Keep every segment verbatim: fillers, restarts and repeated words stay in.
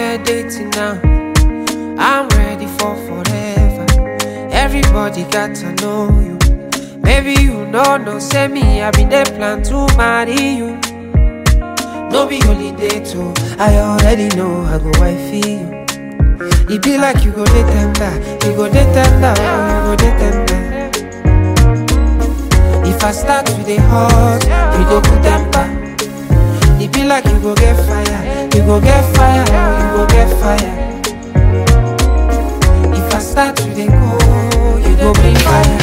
we're dating now. I'm ready for forever. Everybody got to know you. Maybe you know, no, say me, I been there plan to marry you. No be holiday too, I already know I go wifey you. It be like you go dey tender, you go dey tender, oh, you go dey tender. If I start to dey hot, you go put temper. It be like you go get fire, you go get fire, oh, you go get fire. If I start to dey go, you go bring fire.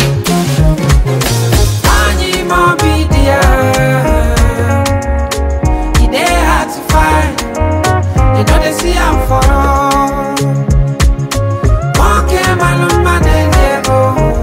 Animo be there. It dey hard to find. You know they see I'm for all. One came alone, man, and they go.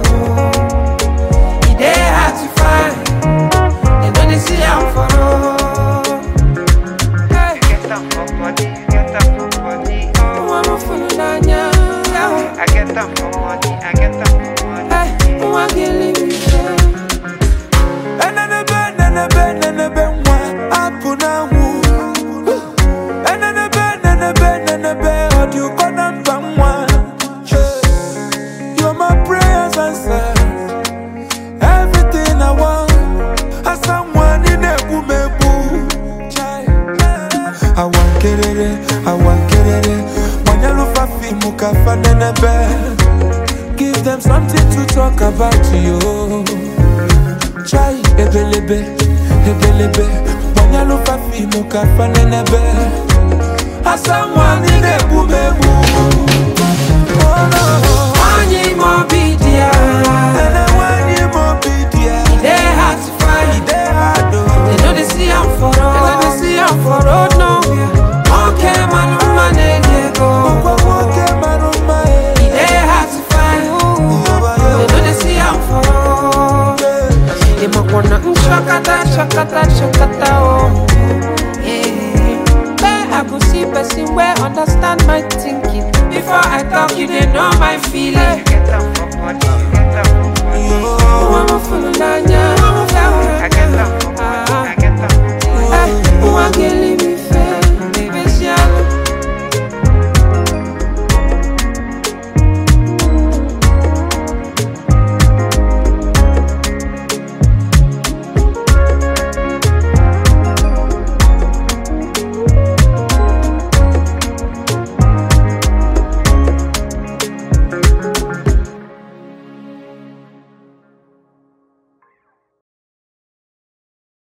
It dey hard to find. You know they see I'm for all. Hey. Get up for money, get up for money. Oh, I'm a fool, Nanya. I get up for money, I get up for money. Hey, who I can live with them? And then a bed, and a bed, and a bed, one up on a woo. And then a bed, and a bed, and a bed, or you got number one. You're my prayers answered. Everything I want, as someone in a woman boo. I want get it, I want get it. When you look at me, muka fan in a bed. Give them something to talk about you. Try ebelebe, ebelebe. When you look at me, muka fan in a bed. As someone in a woman boo. Oh no. Animo be there. And I want you more be there. They hard to find. They hard to. They know they see I'm for road. They know they see I'm for road nowhere. Okay, man, man, they go. Okay, man, my. They hard to find. They know they see I'm for road. They might wanna shakata, shakata, shakata, oh. Yeah. Where I go see person where understand my thinking. Before I talk, you they know my feeling. Get up for money, get up for money. Oh, I'm a fool, Nanya.